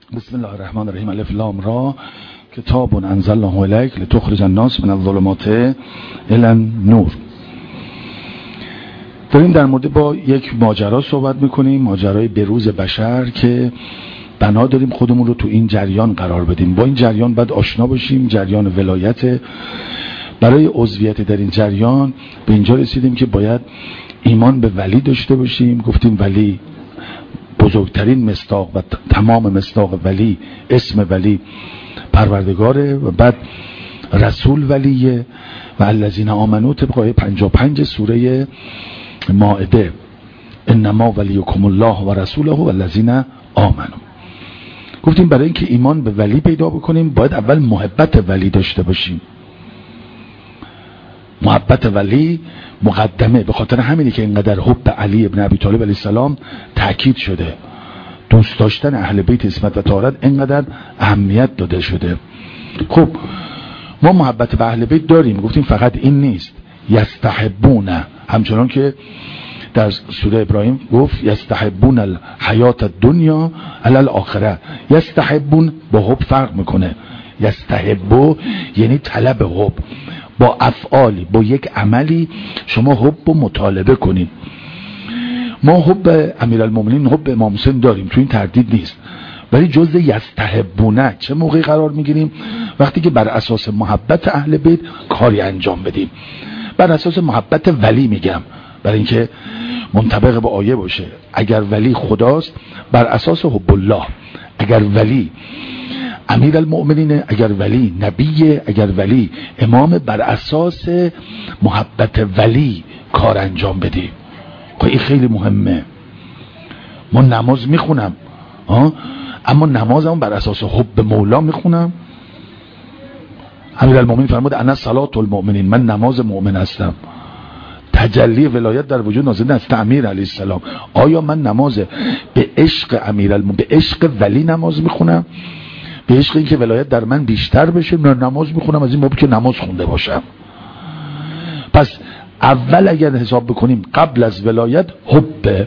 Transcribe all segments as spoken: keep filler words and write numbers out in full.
بسم الله الرحمن الرحیم. الف لام را کتاب انزلناه الیک لتخرج الناس من الظلمات الی النور. داریم در مورد با یک ماجرا صحبت میکنیم، ماجرای بروز بشر که بنا داریم خودمون رو تو این جریان قرار بدیم. با این جریان باید آشنا باشیم، جریان ولایت. برای عضویت در این جریان به اینجا رسیدیم که باید ایمان به ولی داشته باشیم. گفتیم ولی بزرگترین مصداق و تمام مصداق ولی، اسم ولی پروردگاره، و بعد رسول ولیه و الذین آمنو طبق آیه پنجاه و پنج سوره مائده، انما ولیکم الله و رسوله و الذین آمنو. گفتیم برای اینکه ایمان به ولی پیدا بکنیم باید اول محبت ولی داشته باشیم. محبت ولی مقدمه، به خاطر همینی که اینقدر حب علی ابن ابی طالب علیه السلام تاکید شده، دوست داشتن اهل بیت عصمت و طهارت اینقدر اهمیت داده شده. خب ما محبت به اهل بیت داریم، گفتیم فقط این نیست، یستحبون، همچنان که در سوره ابراهیم گفت یستحبون الحیات الدنیا علی الاخره. یستحبون با حب فرق میکنه. یستحبو یعنی طلب حب، با افعالی، با یک عملی شما حب و مطالبه کنید. ما حب امیرالمومنین، حب امام حسین داریم، تو این تردید نیست، ولی جزء یستحبونه چه موقعی قرار میگیریم؟ وقتی که بر اساس محبت اهل بیت کاری انجام بدیم. بر اساس محبت ولی میگم، برای اینکه منطبق با آیه باشه. اگر ولی خداست بر اساس حب الله، اگر ولی امیر المؤمنین، اگر ولی نبیه، اگر ولی امام، بر اساس محبت ولی کار انجام بدیم. این خیلی مهمه. ما نماز میخونم اما نمازم بر اساس حب مولا میخونم. امیر المؤمنین فرمود انا صلات المؤمنین، من نماز مؤمن هستم. تجلی ولایت در وجود نازل است امیر علیه السلام. آیا من نماز به عشق امیر المؤمنین، به عشق ولی نماز میخونم، به عشق این که ولایت در من بیشتر بشه؟ نه، نماز میخونم از این باب که نماز خونده باشم. پس اول اگر حساب بکنیم قبل از ولایت حب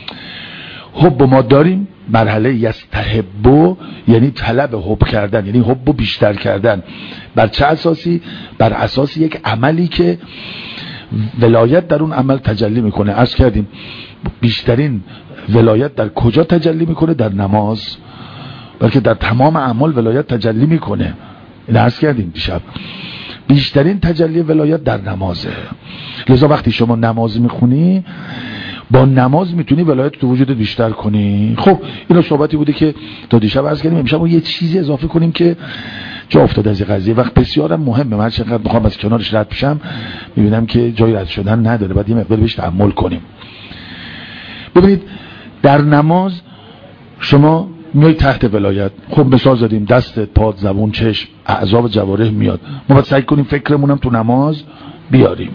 حب ما داریم. مرحله یستحبو یعنی طلب حب کردن، یعنی حب بیشتر کردن. بر چه اساسی؟ بر اساس یک عملی که ولایت در اون عمل تجلی میکنه. عرض کردیم بیشترین ولایت در کجا تجلی میکنه؟ در نماز، بلکه در تمام اعمال ولایت تجلی میکنه. این عرض کردیم دیشب، بیشترین تجلی ولایت در نمازه. لذا وقتی شما نماز میخونی، با نماز میتونی ولایت تو وجود بیشتر کنی. خب اینو صحبتی بوده که تا دیشب عرض کردیم. امشب یه چیزی اضافه کنیم که جا افتاد از این قضیه، وقت بسیارم مهمه. من چقدر میخوام از کنارش رد بشم میبینم که جای رد شدن نداره، باید یه مقدار بهش تأمل کنیم. ببینید در نماز شما میای تحت ولایت. خب مثال زدیم، دستت، پات، زبون، چشم، اعضا و جوارح میاد. ما باید سعی کنیم فکرمونم تو نماز بیاریم.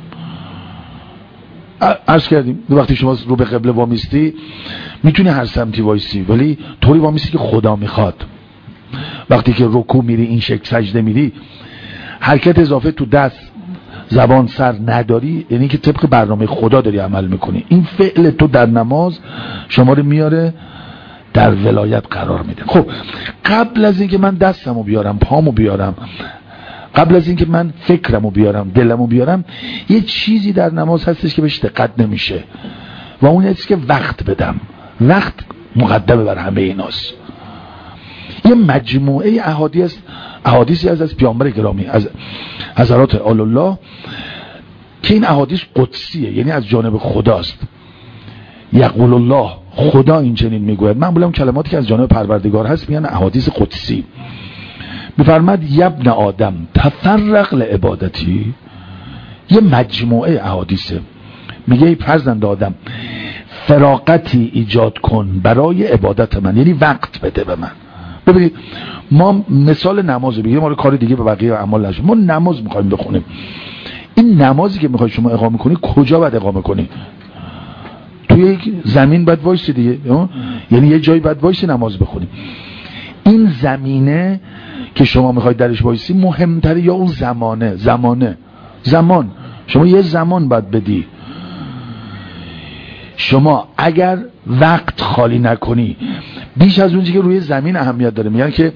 عرض کردیم وقتی شما رو به قبله وامیستی میتونی هر سمتی وایسی، ولی طوری وامیستی که خدا میخواد. وقتی که رکوع میری این شکل، سجده میری، حرکت اضافه تو دست، زبان، سر نداری، یعنی که طبق برنامه خدا داری عمل میکنی. این فعل تو در نماز شما رو میاره در ولایت قرار میده. خب قبل از اینکه من دستمو بیارم، پامو بیارم، قبل از اینکه من فکرمو بیارم، دلمو بیارم، یه چیزی در نماز هستش که بهش دقت نمیشه و اون هستش که وقت بدم. وقت مقدمه بر همه ایناست. یه مجموعه احادیث احادیثی از از پیامبر گرامی، از حضرات آل الله، که این احادیث قدسیه، یعنی از جانب خداست. یقول الله، خدا این چنین میگوید. معمولا اون کلماتی که از جانب پروردگار هست میگن احادیث قدسی. میفرماد یبن آدم تفرق لعبادتی. یه مجموعه احادیثه. میگه ای فرزند آدم فراغتی ایجاد کن برای عبادت من، یعنی وقت بده به من. ببینید ما مثال نماز بگیریم، ما رو کار دیگه به بقیه اعمال نشه. ما نماز میخوایم بخونیم. این نمازی که میخوای شما اقامه کنی کجا باید اقامه کنی؟ توی یک زمین باید وایسی دیگه، یعنی یه جایی باید وایسی نماز بخونی. این زمینه که شما میخواید درش وایسی مهمتره یا اون زمانه؟ زمانه زمان شما یه زمان باید بدی. شما اگر وقت خالی نکنی بیش از اونجایی که روی زمین اهمیت داره. میگن که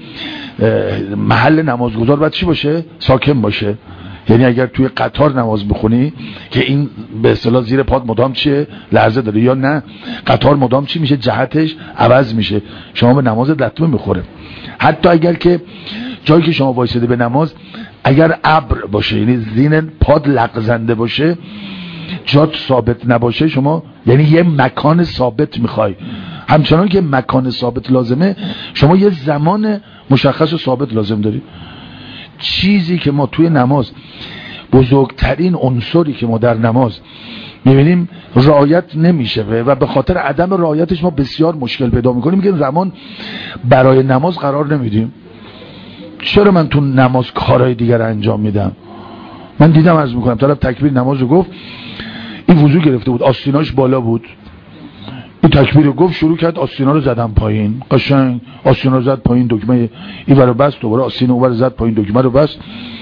محل نمازگزار باید چی باشه؟ ساکن باشه. یعنی اگر توی قطار نماز بخونی که این به اصطلاح زیر پات مدام چیه؟ لرزه داره، یا نه قطار مدام چی میشه؟ جهتش عوض میشه، شما به نماز لطمه میخوره. حتی اگر که جایی که شما وایساده به نماز اگر ابر باشه، یعنی زین پاد لغزنده باشه، جات ثابت نباشه، شما یعنی یه مکان ثابت میخوای. همچنان که مکان ثابت لازمه، شما یه زمان مشخص و ثابت لازم داری. چیزی که ما توی نماز، بزرگترین عنصری که ما در نماز میبینیم رعایت نمیشه و به خاطر عدم رعایتش ما بسیار مشکل پیدا میکنیم، میگن زمان برای نماز قرار نمیدیم. چرا من تو نماز کارهای دیگر انجام میدم؟ من دیدم، عرض میکنم، طرف تکبیر نماز رو گفت، این وضو گرفته بود، آستیناش بالا بود، این تکبیر رو گفت، شروع کرد آستینا رو زدن پایین، قشنگ آستینا رو زد پایین، دکمه این ور رو بست، دوباره آستین اون ور زد پایین، دکمه رو بست.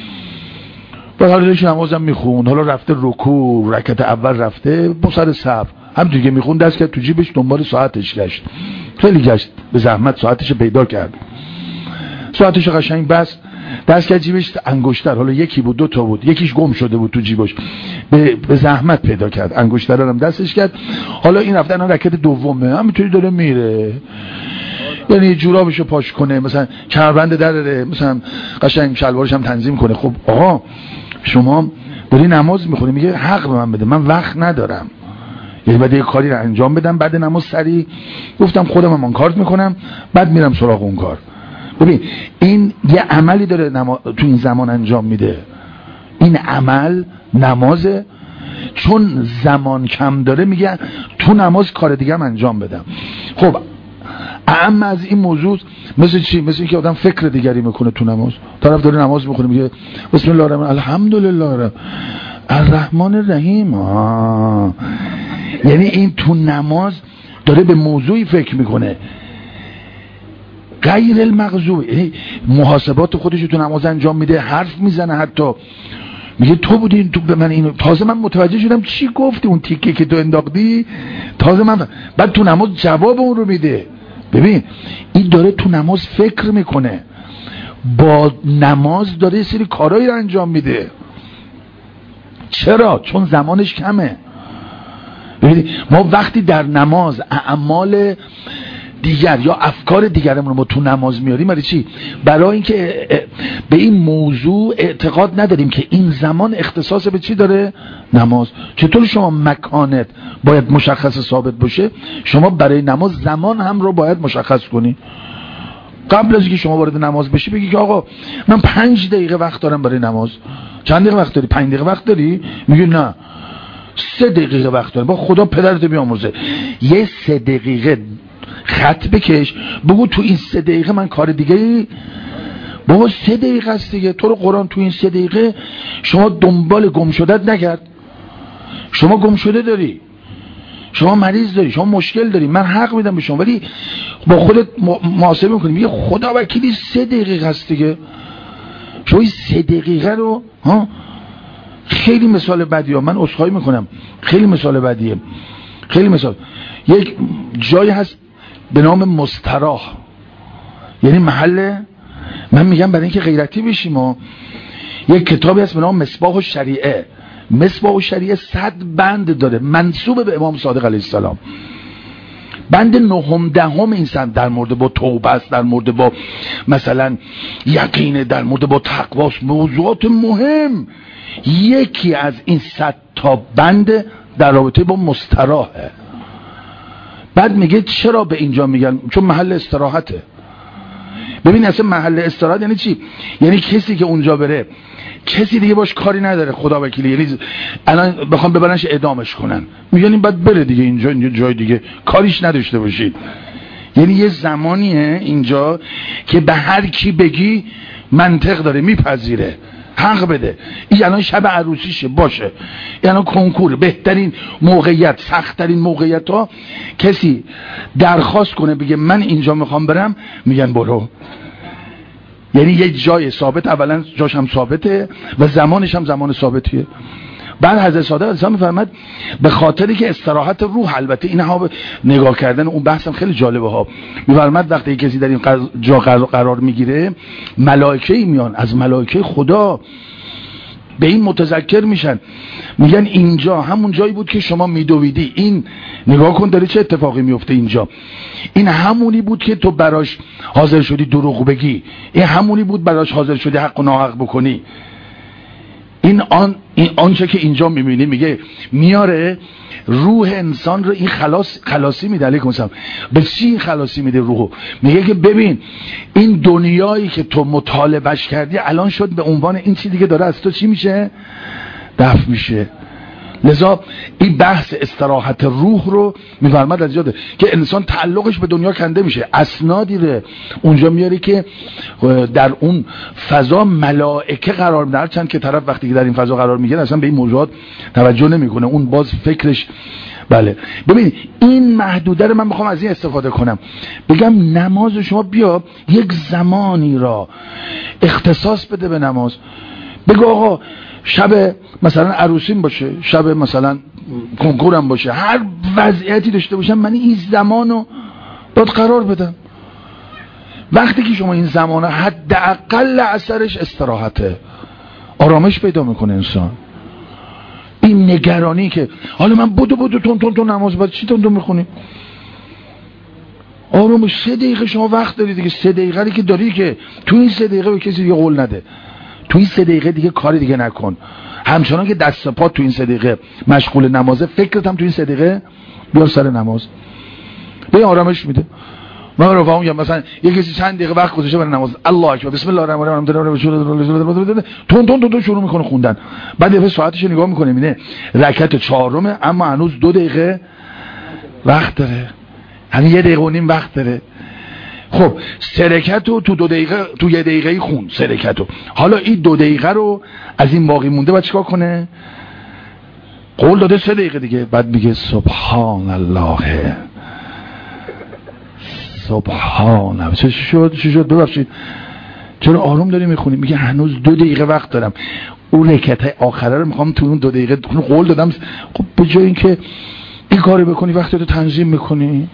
بعد حالا داشت نمازم میخوند، حالا رفته رکوع، رکعت اول رفته با سر صف، همونطوری که میخوند دست کرد تو جیبش، دنبال ساعتش گشت، خیلی گشت، به زحمت ساعتش رو پیدا کرد، ساعتش رو قشنگ بست، دست کرد جیبش، انگشتر، حالا یکی بود دو تا بود، یکیش گم شده بود تو جیبش، به, به زحمت پیدا کرد، انگشتر رو هم دستش کرد. حالا این رفتن رکعت دومه، همینطوری داره میره، یعنی جورابشو پاش کنه، مثلا کمربند درره، مثلا قشنگ شلوارش هم تنظیم کنه. خب آقا شما داری نماز میخونی، میگه حق به من بده، من وقت ندارم، یعنی بعد یه کاری رو انجام بدم بعد نماز سری گفتم خودم هم کارت میکنم، بعد میرم سراغ اون کار. ببین این یه عملی داره نما... تو این زمان انجام میده، این عمل نمازه، چون زمان کم داره میگه تو نماز کار دیگه هم انجام بدم. خب اهم از این موضوع مثل چی؟ مثل اینکه آدم فکر دیگری میکنه تو نماز. طرف داره نماز میخونه میگه بسم الله الرحمن الحمدلله رب الرحمن الرحیم، آه. یعنی این تو نماز داره به موضوعی فکر میکنه غیر المغضوب، یعنی محاسبات خودش تو نماز انجام میده، حرف میزنه، حتی میگه تو بودی تو به من اینو، تازه من متوجه شدم چی گفتی، اون تیکه که تو انداختی تازه من، بعد تو نماز جواب اون رو میده. ببین این داره تو نماز فکر میکنه، با نماز داره یه سری کارهایی رو انجام میده. چرا؟ چون زمانش کمه. ببینید ما وقتی در نماز اعمال دیگر یا افکار دیگرمون رو تو نماز میاریم، برای چی؟ برای اینکه به این موضوع اعتقاد نداریم که این زمان اختصاص به چی داره؟ نماز. چطور شما مکانت باید مشخص ثابت باشه، شما برای نماز زمان هم رو باید مشخص کنی. قبل از اینکه شما وارد نماز بشی بگی که آقا من پنج دقیقه وقت دارم برای نماز. چند دقیقه وقت داری؟ پنج دقیقه وقت داری؟ میگی نه سه دقیقه وقت دارم. با خدا پدرت بیامرزه، یه سه دقیقه خط بکش، بگو تو این سه دقیقه من کار دیگه، بابا سه دقیقه است دیگه، تو رو قرآن تو این سه دقیقه شما دنبال گم شدت نگرد. شما گم شده داری، شما مریض داری، شما مشکل داری، من حق میدم به شما، ولی با خودت محاسبه میکنی، میگه خدا وکیلی سه دقیقه است دیگه. شما این سه دقیقه رو ها، خیلی مثال بدیه، من عذرخواهی میکنم، خیلی مثال بدیه، خیلی مثال. یک جایی هست به نام مستراح، یعنی محل، من میگم برای اینکه غیرتی بشیم، ما یک کتابی هست به نام مصباح الشریعه. مصباح الشریعه صد بند داره منسوب به امام صادق علیه السلام. بند نهم دهم این صد در مورد با توبه است، در مورد با مثلا یقین، در مورد با تقوا، موضوعات مهم. یکی از این صد تا بند در رابطه با مستراحه. بعد میگه چرا به اینجا میگن؟ چون محل استراحته. ببین اصلا محل استراحت یعنی چی؟ یعنی کسی که اونجا بره کسی دیگه باش کاری نداره، خدا وکیلی، یعنی الان بخوام ببرنش اعدامش کنن، میگن این باید بره دیگه اینجا، اینجا جای دیگه کاریش نداشته باشید. یعنی یه زمانیه اینجا که به هر کی بگی منطق داره، میپذیره، حق بده. این الان شب عروسیشه باشه، الان کنکور، بهترین موقعیت، سخت‌ترین موقعیت ها کسی درخواست کنه بگه من اینجا میخوام برم، میگن برو. یعنی یه جای ثابت، اولا جاش هم ثابته و زمانش هم زمان ثابتیه. بعد حضرت صادق علیه السلام میفرماد به خاطری که استراحت روح، البته اینها نگاه کردن اون بحثم خیلی جالبه ها، میفرماد وقتی کسی در این جا قرار میگیره ملائکه میان از ملائکه خدا به این متذکر میشن، میگن اینجا همون جایی بود که شما میدویدی، این نگاه کن داره چه اتفاقی میفته اینجا، این همونی بود که تو براش حاضر شدی دروغ بگی، این همونی بود براش حاضر شدی حق و ناحق بکنی. این آن این آنچه که اینجا میبینی، میگه میاره روح انسان رو این خلاص خلاصی میده. علیکم السلام. به چی خلاصی میده روحو؟ میگه که ببین این دنیایی که تو مطالبهش کردی الان شد به عنوان این چی دیگه داره از تو چی میشه؟ دفع میشه. لذا این بحث استراحت روح رو میفرماد از یاده که انسان تعلقش به دنیا کنده میشه. اسنادی رو اونجا میاری که در اون فضا ملائکه قرار میده، چند که طرف وقتی که در این فضا قرار میگیره اصلا به این موضوعات توجه نمیکنه، اون باز فکرش بله. ببین این محدوده رو من میخوام از این استفاده کنم، بگم نماز شما بیا یک زمانی را اختصاص بده به نماز. بگو آقا شب مثلا عروسیم باشه، شب مثلا کنکورم باشه، هر وضعیتی داشته باشم من این زمانو باید قرار بدم. وقتی که شما این زمانه حداقل اثرش استراحته، آرامش پیدا میکنه انسان. این نگرانی که حالا من بودو بودو تون تون تون نماز باید چی تون تون میخونی؟ آرامش. سه دقیقه شما وقت داری دیگه، سه دقیقه که داری که تو این سه دقیقه به کسی دیگه قول نده، تو این سه دقیقه دیگه کاری دیگه نکن، همچنان که دست پا تو این سه دقیقه مشغول نمازه، فکرت هم تو این سه دقیقه بیار سر نماز. به آرامش میده. من رفاقم میگم مثلا یه کسی چند دقیقه وقت گذاشته برای نماز، الله اکبر بسم الله الرحمن الرحیم، تون تون تون شروع میکنه خوندن، بعد یه ساعتش نگاه میکنه میبینه رکعت چهارمه اما هنوز دو دقیقه وقت داره، همین یه دقیقه و نیم وقت داره. خب سرکتو تو دو دقیقه تو یه دقیقه خون سرکتو، حالا این دو دقیقه رو از این باقی مونده باید چیکار کنه؟ قول داده سه دقیقه دیگه، بعد میگه سبحان الله سبحان الله. چه شد چه شد ببخشید چرا آروم داری میخونی؟ میگه هنوز دو دقیقه وقت دارم، اون رکعت آخره رو میخوام تو اون دو دقیقه قول دادم. خب به جای اینکه این کاری بکنی وقتی تو تنظیم میکنی،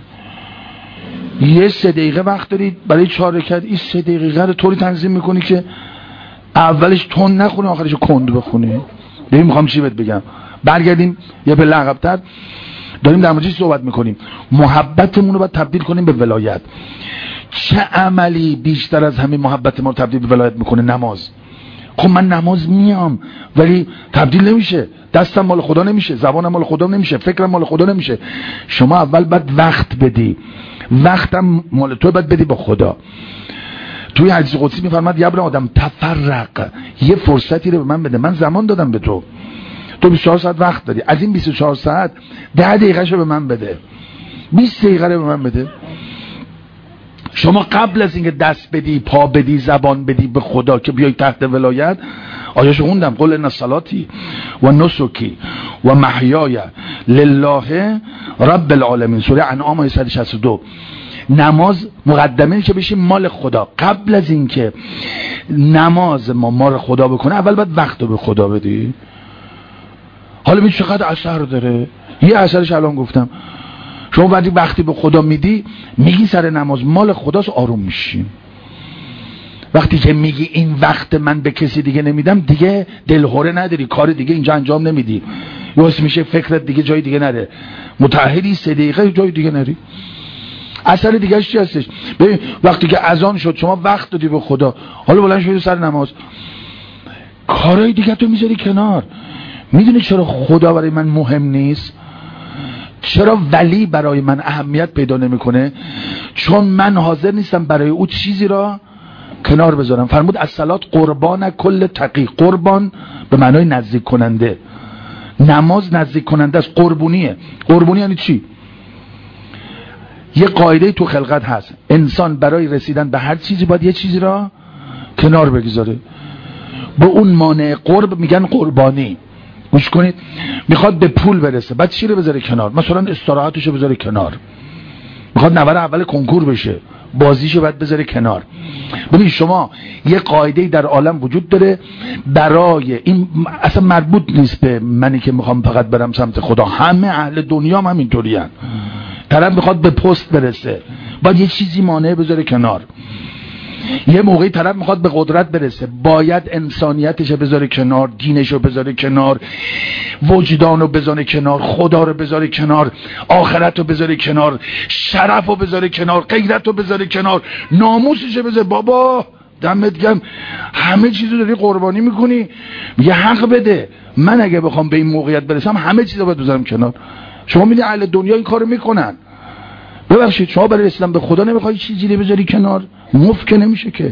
یه سه دقیقه وقت داری برای چهار رکعت، این سه دقیقه رو طوری تنظیم میکنی که اولش تون نخونی آخرش کند بخونی. ببین میخوام چی بهت بگم. برگردیم یه پله عقب‌تر، داریم در موردش صحبت میکنیم. محبتمون رو باید تبدیل کنیم به ولایت. چه عملی بیشتر از همین محبت ما رو تبدیل به ولایت میکنه؟ نماز. خب من نماز میام ولی تبدیل نمیشه، دستم مال خدا نمیشه، زبانم مال خدا نمیشه، فکرم مال خدا نمیشه. شما اول باید وقت بدی، وقتم مال تو باید بدی با خدا. توی حدیث قدسی میفرماد یا ابن آدم تفرق، یه فرصتی رو به من بده، من زمان دادم به تو، تو بیست و چهار ساعت وقت داری، از این بیست و چهار ساعت ده دقیقه‌شو به من بده، بیست دقیقه رو به من بده. شما قبل از اینکه دست بدی، پا بدی، زبان بدی به خدا که بیای تحت ولایت، آیه‌شو خوندم، قل ان صلاتی و نسکی و محیای لله رب العالمین، سوره انعام آیه صد و شصت و دو. نماز مقدمه که بشیم مال خدا. قبل از اینکه نماز ما مال خدا بکنه اول باید وقت رو به خدا بدی. حالا ببین چقدر اثر داره. یه اثرش الان گفتم، شما وقتی وقتی به خدا میدی، میگی سر نماز مال خداست، آروم میشی. وقتی که میگی این وقت من به کسی دیگه نمیدم، دیگه دلهوره نداری، کار دیگه اینجا انجام نمیدی، واسه میشه فکرت دیگه جای دیگه نره، متأهلی سه دقیقه جای دیگه نری. اثر دیگه چی هستش؟ ببین وقتی که اذان شد شما وقت دادی به خدا، حالا بلند شدی سر نماز، کارهای دیگه تو میذاری کنار. میدونی چرا خدا برای من مهم نیست؟ چرا ولی برای من اهمیت پیدا نمیکنه؟ چون من حاضر نیستم برای او چیزی را کنار بذارم. فرمود الصلات قربان کل تقی. قربان به معنای نزدیک کننده، نماز نزدیک کننده است، قربونیه. قربونی یعنی چی؟ یه قاعده تو خلقت هست، انسان برای رسیدن به هر چیزی باید یه چیزی را کنار بگذاره. به اون مانع قرب میگن قربانی. گوش کنید، میخواد به پول برسه، بعد چی رو بذاره کنار؟ مثلا استراحتش رو بذاره کنار. میخواد نفر اول کنکور بشه، بازیشو باید بذاره کنار. ببین شما یه قاعده‌ای در عالم وجود داره برای این، اصلا مربوط نیست به منی که میخوام فقط برم سمت خدا، همه اهل دنیا هم همینطورین. طرف میخواد به پست برسه، باید یه چیزی مانع بذاره کنار. یه موقعی طرف میخواد به قدرت برسه، باید انسانیتش بذاره کنار، دینشو بذاره کنار، وجدانو بذاره کنار، خدا رو بذاره کنار، آخرتو بذاره کنار، شرفو بذاره کنار، غیرتو بذاره کنار، ناموسشو بذاره. بابا دمت گرم، همه چیزو داری قربانی میکنی، یه حق بده. من اگه بخوام به این موقعیت برسم همه چیزو باید بذارم کنار. شما میدونی اهل دنیا این کارو میکنن. ببخشید شما برای رسیدن به خدا نمیخوای چیزی رو بذاری کنار؟ مفت که نمیشه که.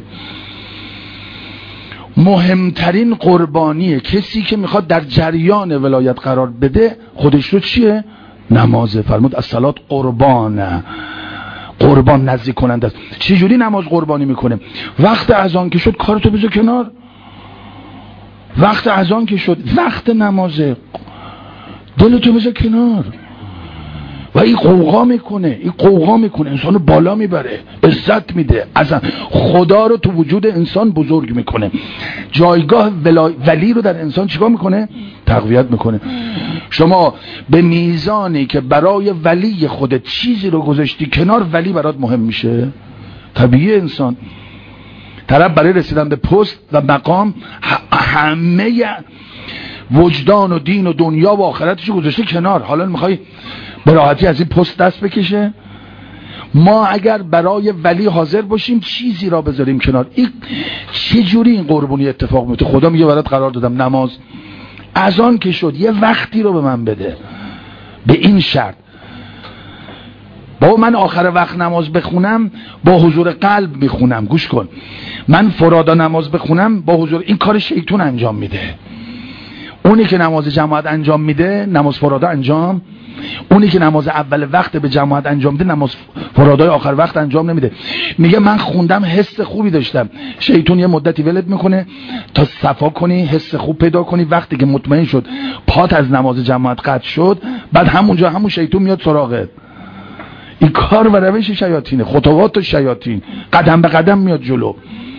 مهمترین قربانیه کسی که میخواد در جریان ولایت قرار بده خودش رو چیه؟ نمازه. فرمود الصلاة قربانه، قربان نزدیک کننده است. چجوری نماز قربانی میکنه؟ وقت اذان که شد کارتو بذار کنار، وقت اذان که شد، وقت نمازه، دلتو بذار کنار. و این قوقا میکنه، این قوقا میکنه، انسانو بالا میبره، عزت میده، اصلا خدا رو تو وجود انسان بزرگ میکنه، جایگاه ولی رو در انسان چیکار میکنه؟ تقویت میکنه. شما به میزانی که برای ولی خودت چیزی رو گذاشتی کنار، ولی برات مهم میشه. طبیعی انسان طرف برای رسیدن به پست و مقام همه وجدان و دین و دنیا و آخرتشو گذاشته کنار، حالا میخوای به راحتی از این پست دست بکشه؟ ما اگر برای ولی حاضر باشیم چیزی را بذاریم کنار، این چجوری این قربونی اتفاق میفته؟ خدا میگه برات قرار دادم نماز، اذان که شد یه وقتی رو به من بده، به این شرط. بابا من آخر وقت نماز بخونم با حضور قلب میخونم، گوش کن، من فرادا نماز بخونم با حضور، این کار شیطان انجام میده. اونی که نماز جماعت انجام میده نماز فرادا انجام، اونی که نماز اول وقت به جماعت انجام میده نماز فرادای آخر وقت انجام نمیده. میگه من خوندم حس خوبی داشتم، شیطان یه مدتی ولت میکنه تا صفا کنی، حس خوب پیدا کنی، وقتی که مطمئن شد پات از نماز جماعت قطع شد، بعد همونجا همون شیطان میاد سراغت. این کار و روش شیاطینه، خطوات شیاطین، قدم به قدم میاد جلو.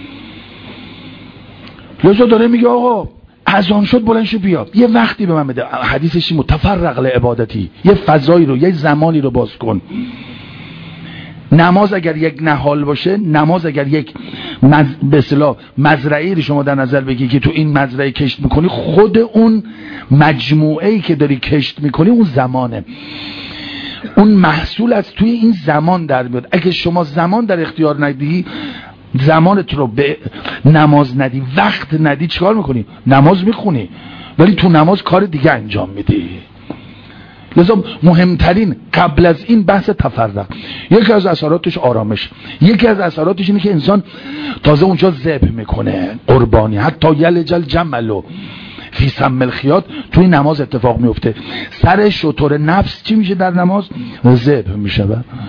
لذا داره میگه آقا اذان شد بلند شو بیا، یه وقتی به من بده. حدیثش متفرق لعبادتی، یه فضایی رو، یه زمانی رو باز کن. نماز اگر یک نهال باشه، نماز اگر یک مز... به اصطلاح مزرعه‌ای رو شما در نظر بگی که تو این مزرعه کشت میکنی، خود اون مجموعه‌ای که داری کشت میکنی اون زمانه، اون محصول از توی این زمان در میاد. اگه شما زمان در اختیار ندی، زمانت رو به نماز ندی، وقت ندی، چیکار میکنی؟ نماز میخونی ولی تو نماز کار دیگه انجام میدی. لذا مهمترین قبل از این بحث تفرق، یکی از اثراتش آرامش، یکی از اثراتش اینه که انسان تازه اونجا ذبح میکنه، قربانی، حتی یلجل جملو فی سم الخیاط توی نماز اتفاق میفته. سر شتر نفس چی میشه در نماز؟ ذبح میشه،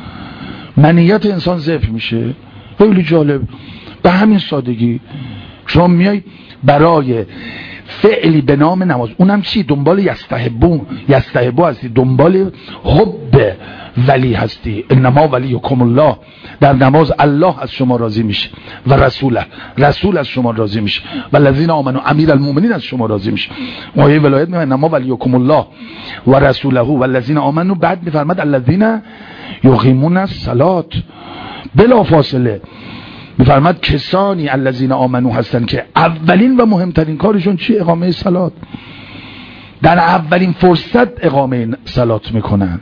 منیت انسان ذبح میشه. خیلی جالب. به همین سادگی شما میای برای فعلی به نام نماز، اونم چی؟ دنبال یستحبون، یستحبو هستی، دنبال حب ولی هستی. انما ولیکم الله، در نماز الله از شما راضی میشه و رسوله، رسول از شما راضی میشه و الذین آمنوا، امیر المؤمنین از شما راضی میشه. آیه ولایت میگه انما ولیکم الله و رسوله و الذین آمنوا، بعد میفرماد الذین یقیمون الصلاة، بلا فاصله میفرماد کسانی الذین آمنو هستن که اولین و مهمترین کارشون چی؟ اقامه صلات. در اولین فرصت اقامه صلات میکنن.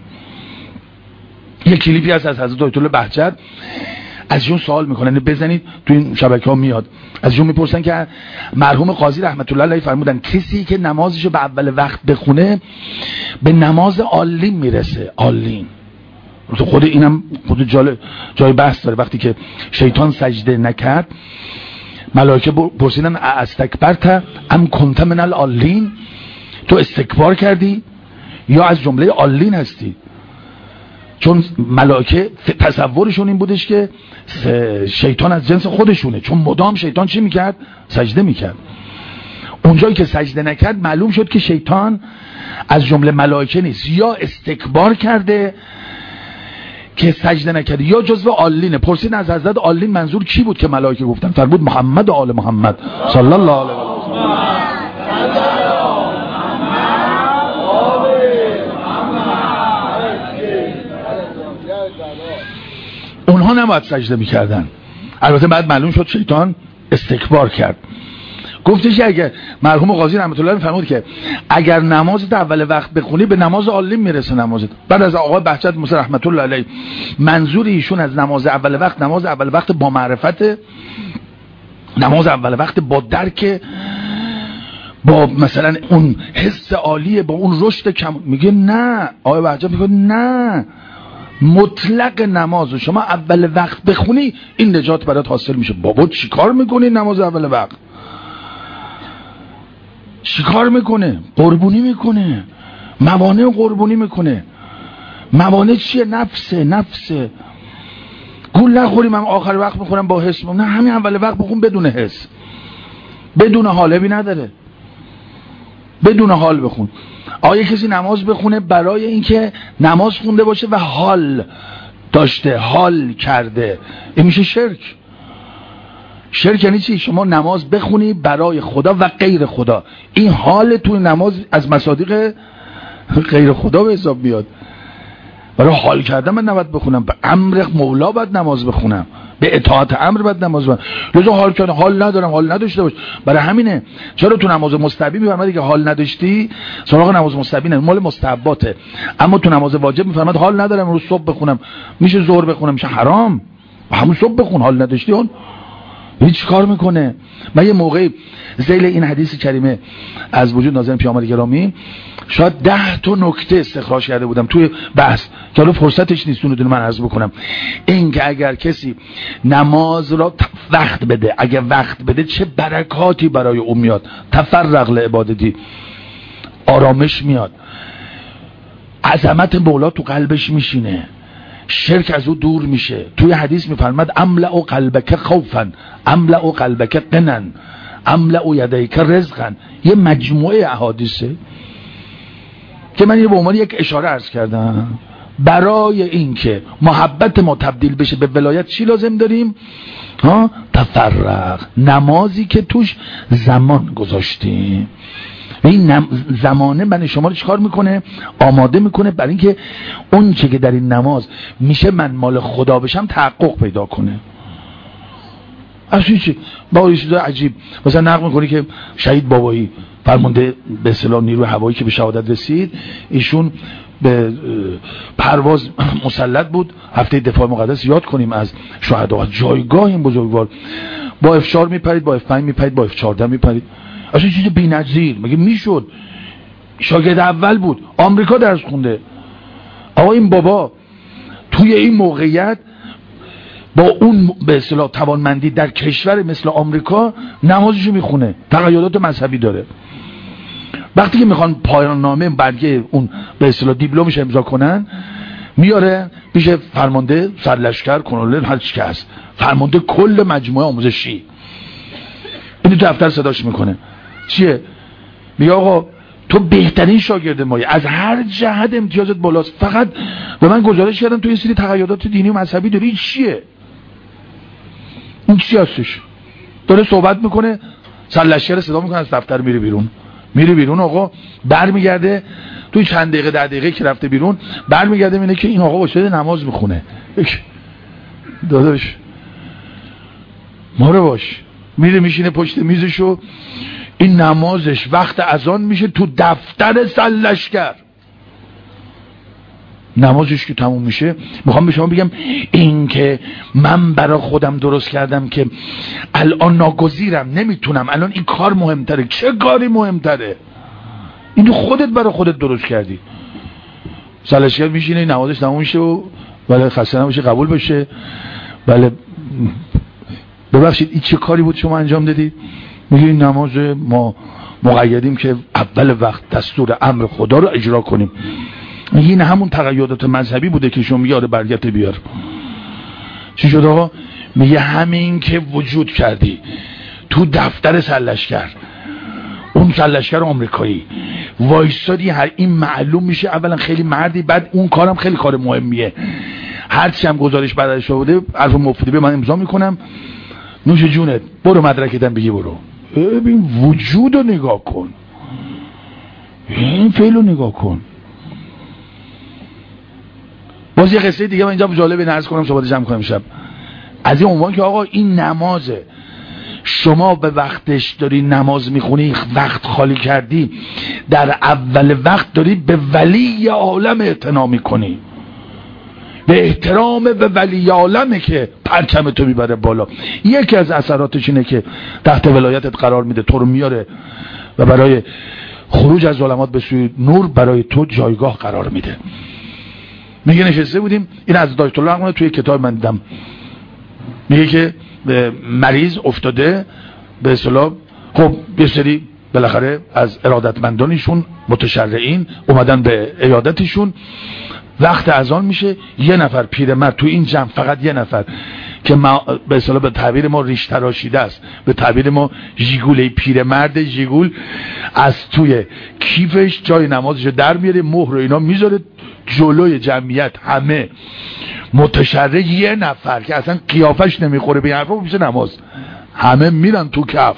یک کلیپی هست از حضرت آیت الله بهجت، از جون سوال میکنن، بزنید تو این شبکه ها میاد، از جون میپرسن که مرحوم قاضی رحمت الله علیه فرمودن کسی که نمازشو به اول وقت بخونه به نماز آلین میرسه. آلین خود اینم خود جالب جای بحث داره. وقتی که شیطان سجده نکرد، ملائکه پرسیدن استکبرت ام کنت من الآلین، تو استکبار کردی یا از جمله آلین هستی؟ چون ملائکه تصورشون این بودش که شیطان از جنس خودشونه، چون مدام شیطان چی میکرد؟ سجده میکرد. اونجایی که سجده نکرد معلوم شد که شیطان از جمله ملائکه نیست، یا استکبار کرده که سجده نکرده یا جزو آلینه. پرسید از حضرت آلین منظور کی بود که ملائکه گفتن؟ فرمود محمد و آل محمد صلی الله علیه و آله. اونها نباید سجده میکردن. البته بعد معلوم شد شیطان استکبار کرد، گفتش اگر مرحوم قاضی رحمت الله فرمود که اگر نمازت اول وقت بخونی به نماز عالم میرسه نمازت. بعد از آقای بهجت موسی رحمت الله علیه منظور ایشون از نماز اول وقت نماز اول وقت با معرفت، نماز اول وقت با درک، با مثلا اون حس عالیه، با اون رشد کم. میگه نه، آقای بهجت میگه نه، مطلق نماز و شما اول وقت بخونی این نجات برات حاصل میشه. بابا چی کار میکنی نماز اول وقت؟ چی کار میکنه؟ قربونی میکنه، موانع قربونی میکنه. موانع چیه؟ نفسه نفسه گول نخوری من آخر وقت میخورم با حس. نه، همین اول وقت بخون بدون حس، بدون حال بی نداره، بدون حال بخون. آیا کسی نماز بخونه برای اینکه نماز خونده باشه و حال داشته، حال کرده، این میشه شرک. شرک یعنی چی؟ شما نماز بخونی برای خدا و غیر خدا. این حال توی نماز از مصادیق غیر خدا به حساب بیاد. برای حال کردن من نباید بخونم، به امر مولا باید نماز بخونم، به اطاعت امر باید نماز بخونم. لذا حال کردم، حال ندارم، حال نداشته باش. برای همینه چرا تو نماز مستحبی میفرماد که حال نداشتی سراغ نماز مستحبی نه، مال مستحباته. اما تو نماز واجب میفرماد حال ندارم روز صبح بخونم، میشه ظهر بخونم، میشه حرام. همون صبح بخون، حال نداشتی اون این چی کار میکنه؟ من یه موقعی ذیل این حدیث کریمه از وجود ناظرین پیامبر گرامی شاید ده تا نکته استخراج کرده بودم توی بحث که حالا فرصتش نیست اون رو من عرض بکنم. این که اگر کسی نماز را وقت بده، اگر وقت بده چه برکاتی برای اون میاد. تفرغ لعبادتی، آرامش میاد، عظمت مولا تو قلبش میشینه، شرک از او دور میشه. توی حدیث میفرماد املأ قلبک خوفا، املأ قلبک غنا، املأ یدیک رزقا. یه مجموعه احادیثه که من یه به عنوان یک اشاره عرض کردم. برای اینکه محبت ما تبدیل بشه به ولایت چی لازم داریم؟ ها، تفرغ. نمازی که توش زمان گذاشتیم، این زمانه من شما رو چیکار میکنه؟ آماده میکنه برای اینکه اون چه که در این نماز میشه من مال خدا بشم تحقق پیدا کنه. اصلا چی؟ با یه چیز عجیب مثلا نقل میکنی که شهید بابایی فرمانده به اصطلاح نیروی هوایی که به شهادت رسید، ایشون به پرواز مسلط بود. هفته دفاع مقدس یاد کنیم از شهدا، جایگاه این بزرگوار. با اف چهار میپرید، با اف پنج میپرید، با اف چهارده میپرید. اصلا چیز بی‌نظیر. مگه میشد؟ شاگرد اول بود، آمریکا درس خونده. آقا این بابا توی این موقعیت با اون به اصطلاح توانمندی در کشور مثل آمریکا نمازشو میخونه، تقیدات مذهبی داره. وقتی که میخوان پایان نامه برگه اون به اصطلاح دیپلمش امضا کنن، میاره پیش فرمانده سرلشکر، کنولر، هر چی که هست، فرمانده کل مجموعه آموزشی. اینو تو دفتر صداش میکنه. چیه؟ میگه آقا تو بهترین شاگرد مایی، از هر جهت امتیازت بالاست، فقط به من گزارش کردن تو یه سری تقیدات دینی و مذهبی داری. این چیه؟ این چی هستش؟ داره صحبت میکنه، سرلشکر صدا میکنه، از دفتر میره بیرون. میره بیرون آقا، برمیگرده توی چند دقیقه ده دقیقه که رفته بیرون برمیگرده میینه که این آقا باشه نماز میخونه. داداش ما رو باش. میره میشینه پشت میزشو، این نمازش وقت اذان میشه تو دفتر سرلشکر. نمازش که تموم میشه، میخوام به شما بگم این که من برای خودم درست کردم که الان ناگزیرم، نمیتونم، الان این کار مهمتره. چه کاری مهمتره؟ اینو خودت برای خودت درست کردی. سرلشکر میشینه، نمازش تموم میشه و ولی خسته نباشه، قبول بشه، بله ببخشید این چه کاری بود شما انجام دادی؟ میگه این نماز ما مقیدیم که اول وقت دستور امر خدا رو اجرا کنیم. این همون تقیدات مذهبی بوده که شما میاره برگت بیار. چی شد آقا؟ میگه همین که وجود کردی تو دفتر سرلشکر، اون سرلشکر آمریکایی وایسادی، هر این معلوم میشه اولا خیلی مردی، بعد اون کارم خیلی کار مهمیه. هرچی هم گزارش برای شده حرف مفیدی به من امضا میکنم، نوش جونت، برو مدرکتم بگی برو. ببین وجود رو نگاه کن، این فعل رو نگاه کن. باز یه قصه دیگه من اینجا جالبه نرس کنم صحبت جمع کنم شب از این عنوان که آقا این نمازه، شما به وقتش داری نماز میخونی، وقت خالی کردی، در اول وقت داری به ولی عالم اعتنا میکنی، به احترام به ولی عالمه که پرچم تو میبره بالا. یکی از اثراتش اینه که تحت ولایتت قرار میده، تو رو میاره و برای خروج از ظلمات به سوی نور برای تو جایگاه قرار میده. میگه نشسته بودیم، این از دایت الله حقمونه توی کتاب من دیدم، میگه که مریض افتاده به اصطلاح، خب یه سری بالاخره از ارادتمندانشون متشرعین اومدن به عیادتشون، وقت اذان میشه، یه نفر پیرمرد تو این جمع، فقط یه نفر که ما به اصطلاح به تعبیر ما ریش تراشیده است، به تعبیر ما ژیگوله، پیرمرد ژیگول از توی کیفش جای نمازشو در میاره، مهر و اینا میذاره جلوی جمعیت، همه متشرع، یه نفر که اصلا قیافش نمیخوره به این حرفا میشه نماز، همه میرن تو کف.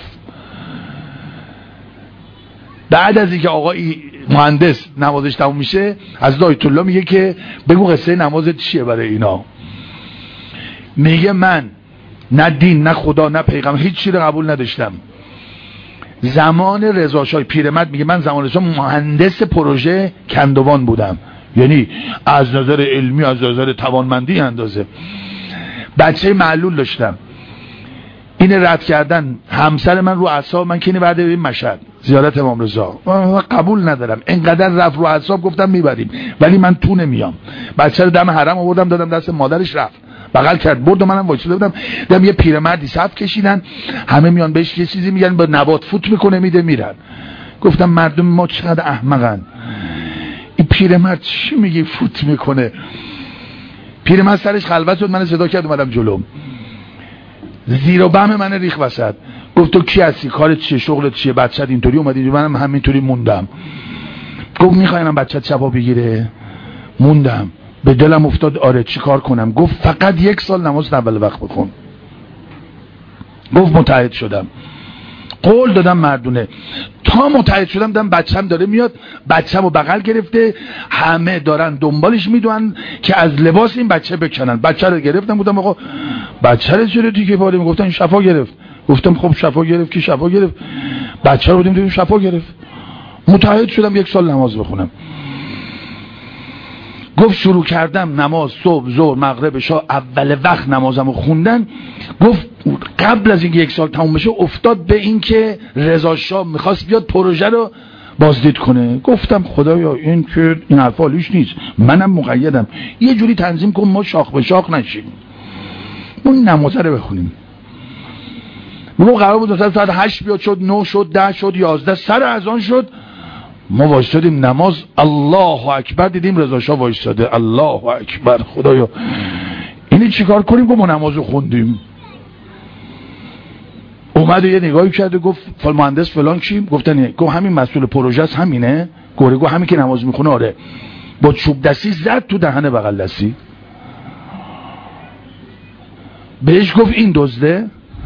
بعد از اینکه آقای مهندس نمازش تموم میشه، از آیت الله میگه که بگو قصه نمازت چیه برای اینا. میگه من نه دین نه خدا نه پیغمبر هیچ چیزی رو قبول نداشتم. زمان رضا شاه پیرمرد میگه من زمان رضا مهندس پروژه کندوان بودم، یعنی از نظر علمی از نظر توانمندی اندازه. بچه معلول داشتم، این رد کردن همسر من رو اعصاب من که نبرده بریم مشهد زیارت امام رضا، قبول ندارم، اینقدر رفت رو اعصاب گفتم میبریم ولی من تو نمیام. بچه رو دم حرم آوردم دادم دست مادرش، رفت بغل کرد برد و منم وایساده بودم، دیدم یه پیرمردی صف کشیدن، همه میان بهش یه چیزی میگن، با نبات فوت میکنه میده میرن. گفتم مردم ما چقدر احمقن، این پیرمرد چی میگه فوت میکنه؟ پیرمرد سرش خلوت شد، من صدا کرد اومدم جلوم، زیر و بم من ریخ وسط. گفت تو کی هستی؟ کارت چیه؟ شغلت چیه؟ بچه‌ت اینطوری اومدی؟ منم همینطوری موندم. گفت میخواینم بچه‌ت شفا بگیره؟ موندم، به دلم افتاد آره چی کار کنم؟ گفت فقط یک سال نماز اول وقت بخون. گفت متعهد شدم، قول دادم مردونه. تا متعهد شدم دیدم بچه‌م داره میاد، بچه‌مو بغل گرفته، همه دارن دنبالش میدونن که از لباس این بچه بکنن. بچه رو گرفتم، گفتم آقا بچه رو چرا تیکه پاره میگفتن؟ این شفا گرفت. گفتم خب شفا گرفت کی شفا گرفت؟ بچه رو بودیم دیدیم شفا گرفت. متعهد شدم یک سال نماز بخونم. گفت شروع کردم نماز، صبح ظهر مغرب شا اول وقت نمازمو خوندن. گفت قبل از اینکه یک سال تموم بشه افتاد به این که رضا شاه میخواست بیاد پروژه رو بازدید کنه. گفتم خدایا این که این حرفا حالیش نیست، منم مقیدم، یه جوری تنظیم کن ما شاخ به شاخ نشیم، اون نمازه رو بخونیم. ما قرار بود مثلا ساعت هشت بیاد، شد نه شد ده شد یازده، سر اذان شد، ما وایسادیم نماز، الله اکبر دیدیم رضا شاه وایساده، الله اکبر. خدایا اینی چیکار کنیم؟ گفت ما نمازو خوندیم. اومد و یه نگاهی کرد و گفت فل مهندس فلان کی؟ گفتن گفت همین مسئول پروژه است همینه. گوره گفت همین که نماز میخونه. آره. با چوب دستی زد تو دهن بغل دستی. بهش گفت این دزده.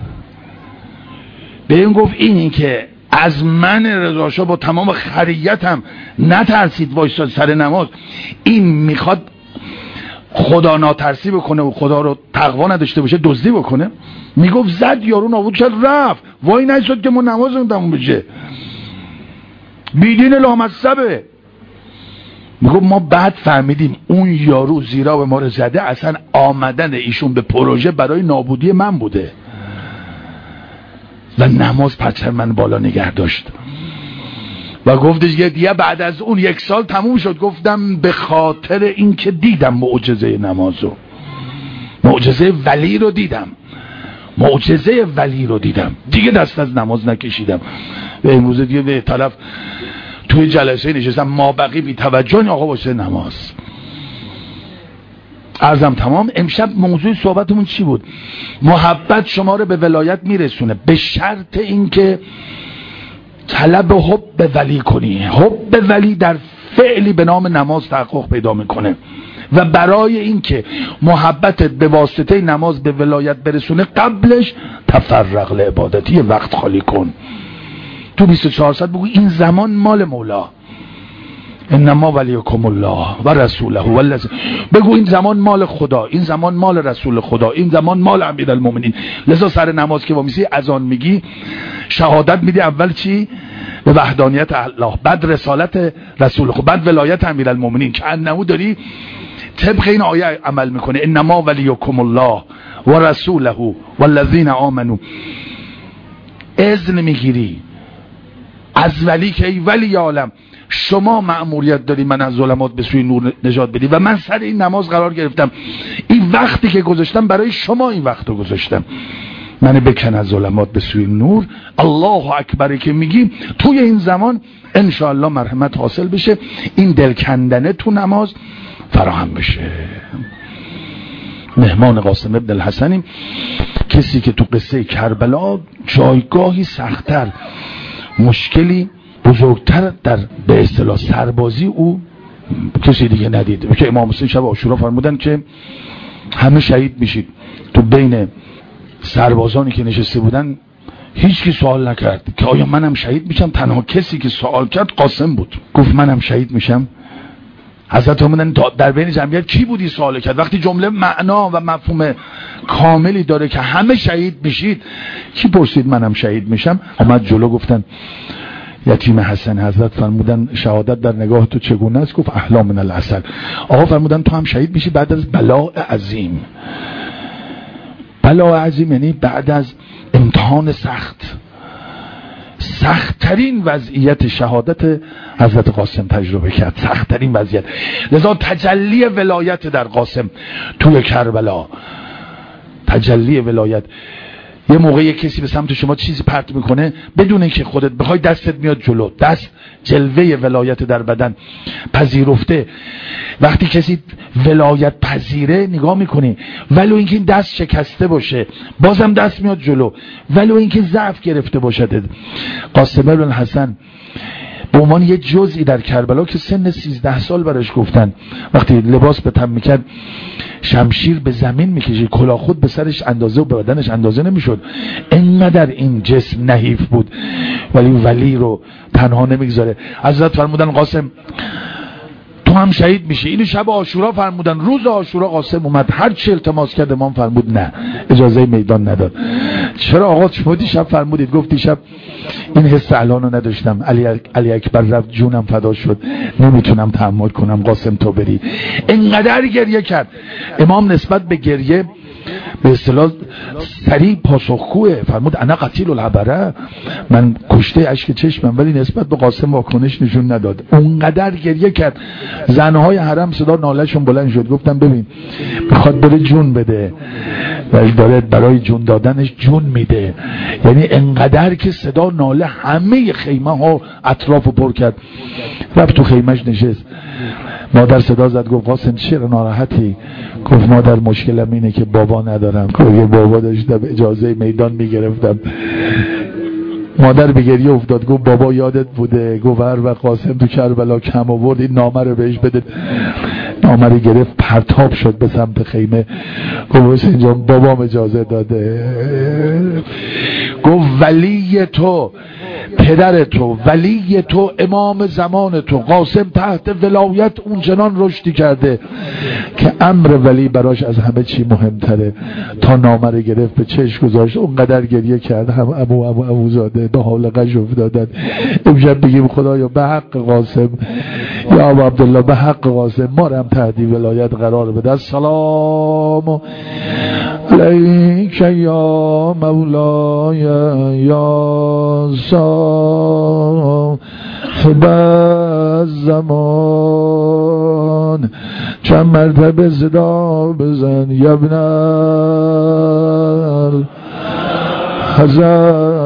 به این گفت این که از من رضا شاه با تمام خریتم نترسید وایساد سر نماز، این میخواد خدا ناترسی بکنه و خدا رو تقوا نداشته باشه، دزدی بکنه. میگفت زد یارو نابود شد رفت، وای نشد که ما نمازمون تموم بشه، بیدین لامصبه. میگفت ما بعد فهمیدیم اون یارو زیرا به ما رو زده، اصلا آمدن ایشون به پروژه برای نابودی من بوده و نماز پرچم من بالا نگه داشت. و گفتش که دیگه بعد از اون یک سال تموم شد. گفتم به خاطر این که دیدم معجزه نمازو، معجزه ولی رو دیدم، معجزه ولی رو دیدم، دیگه دست از نماز نکشیدم. به امروز دیگه به طرف توی جلسه نشستم ما بقی بی توجه آقا باشه نماز. عرضم تمام. امشب موضوع صحبتمون چی بود؟ محبت شما رو به ولایت میرسونه به شرط اینکه طلب حب ولی کنی. حب ولی در فعلی به نام نماز تحقق پیدا میکنه. و برای اینکه محبتت به واسطه نماز به ولایت برسونه قبلش تفرغ لعبادتی، وقت خالی کن. تو بیست و چهار ساعت بگو این زمان مال مولا، انما ولیکم الله و رسوله والذین، بگو این زمان مال خدا، این زمان مال رسول خدا، این زمان مال امیرالمومنین. لذا سر نماز که وامیسی اذان میگی شهادت میدی، اول چی؟ به وحدانیت الله، بعد رسالت رسول خدا، بعد ولایت امیرالمومنین، که انه داری طبق این آیه عمل میکنه. انما ولیکم الله و رسوله والذین آمنوا. اذن میگیری از ولی که ای ولی عالم، شما مأموریت داری من از ظلمات به سوی نور نجات بدی و من سر این نماز قرار گرفتم، این وقتی که گذاشتم برای شما این وقت رو گذاشتم، من بکن از ظلمات به سوی نور. الله اکبری که میگیم توی این زمان انشاءالله مرحمت حاصل بشه، این دلکندنه تو نماز فراهم بشه. مهمان قاسم ابن الحسنیم، کسی که تو قصه کربلا جایگاهی سخت‌تر، مشکلی بزرگتر در به اصطلاح سربازی او کسی دیگه ندید. که امام حسین شب عاشورا فرمودن که همه شهید میشید. تو بین سربازانی که نشسته بودن هیچ کی سوال نکرد که آیا منم شهید میشم. تنها کسی که سوال کرد قاسم بود، گفت منم شهید میشم. حضرت فرمودن در بین جمعیت کی بودی سوال کرد؟ وقتی جمله معنا و مفهوم کاملی داره که همه شهید میشید، کی پرسید منم شهید میشم؟ اومد جلو، گفتن یتیم حسن. حضرت فرمودن شهادت در نگاه تو چگونه است؟ گفت احلا من العسل. آقا فرمودن تو هم شهید میشی بعد از بلاء عظیم. بلاء عظیم یعنی بعد از امتحان سخت. سخت‌ترین وضعیت شهادت حضرت قاسم تجربه کرد، سخت‌ترین وضعیت. لذا تجلی ولایت در قاسم توی کربلا، تجلی ولایت. یه موقع کسی به سمت شما چیزی پرت میکنه بدون اینکه خودت بخوای، دستت میاد جلو، دست جلوه ولایت در بدن پذیرفته. وقتی کسی ولایت پذیره نگاه میکنی، ولو اینکه این دست شکسته باشه بازم دست میاد جلو، ولو اینکه ضعف گرفته باشه. قاسم ابن الحسن به عنوان یه جزئی در کربلا که سن سیزده سال براش گفتن، وقتی لباس به تن میکرد شمشیر به زمین میکشید، کلاه خود به سرش اندازه و به بدنش اندازه نمیشد، انقدر این جسم نحیف بود، ولی ولی رو تنها نمیگذاره. حضرت فرمودن قاسم تو هم شهید میشه. اینو شب عاشورا فرمودن. روز عاشورا قاسم اومد، هر چی التماس کرد امام فرمود نه، اجازه میدان نداد. چرا آقا شما دیشب فرمودید؟ گفت دیشب این حس الانو نداشتم، علی علی اکبر رفت جونم فدا شد، نمیتونم تحمل کنم، قاسم تو بری. انقدر گریه کرد. امام نسبت به گریه به اصطلاح سریع پاسخگوه، فرمود انا قتیل العبره، من کشته اشک چشمم، ولی نسبت به قاسم واکنش نشون نداد. اونقدر گریه کرد. زنهای حرم صدا نالهشون بلند شد، گفتم ببین میخواد بره جون بده، ولی داره برای جون دادنش جون میده. یعنی انقدر که صدا ناله همه خیمه ها اطراف پر کرد. رفت تو خیمهش نشست. مادر صدا زد، گفت قاسم چرا ناراحتی؟ گفت مادر مشکلم اینه که بابا ندارم. گفت بابا داشتم اجازه میدان میگرفتم. مادر به گریه افتاد، گفت بابا یادت بوده گفت هر وقت قاسم تو کربلا کم آورد این نامه رو بهش بده. نامه رو گرفت، پرتاب شد به سمت خیمه. گفت حسین جان بابام اجازه داده. گفت ولی تو، پدر تو، ولی تو، امام زمان تو قاسم تحت ولایت اون چنان رشدی کرده که امر ولی براش از همه چی مهمتره. تا نامه رو گرفت به چشم گذاشت، اونقدر گریه کرد. هم ابو ابو ابو زاده به حال غش افتادن. امشب بگیم خدایا به حق قاسم، یا ابو عبدالله به حق قاسم ما رو هم تحت ولایت قرار بده. السلام علیک یا مولای یا صاحب الزمان. چند مرتبه صدا بزن یا ابن الحسن